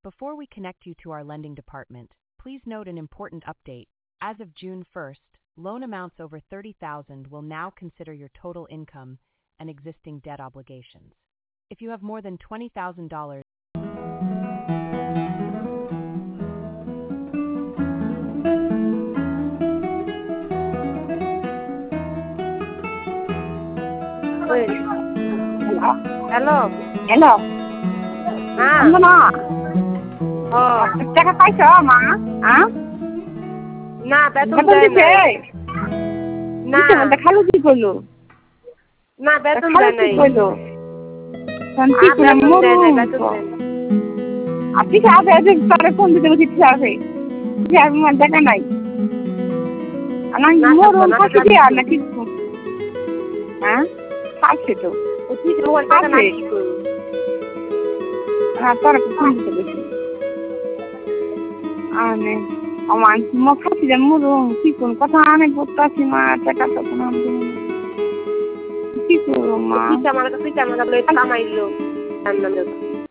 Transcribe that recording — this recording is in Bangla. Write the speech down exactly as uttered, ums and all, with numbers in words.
Before we connect you to our lending department, please note an important update. As of June first, loan amounts over thirty thousand dollars will now consider your total income and existing debt obligations. If you have more than twenty thousand dollars, hello hello হ্যাঁ না ও টাকা পাইছো মা হ্যাঁ না বেতন বেতন দেয় দিছে না দিছে বলতে খালু কি করলো না বেতন খালু দেয় কি নাই করলো শান্তি আর করে বেতন দেয় নাই মরুন বেতন দেয় নাই। আপনি কি আগে আগে পরে ফোন দিতে বসে ঠিক আছে যে আমার দেখা নাই আমার না মরুন না ফাঁকি দিয়ে আর না কিছু হ্যাঁ খাচ্ছে তো ও ঠিক মোবাইল টাকা না কি করব হ্যাঁ পরে ফোন দিতে বসে আনে আমার মুখ খাচ্ছি যে মরুন কি কোন কথা অনেক বলতে আছি মা টাকা তো কোনো কি করবো মা ঠিক আমার কাছে আমার কাছে কামাইলো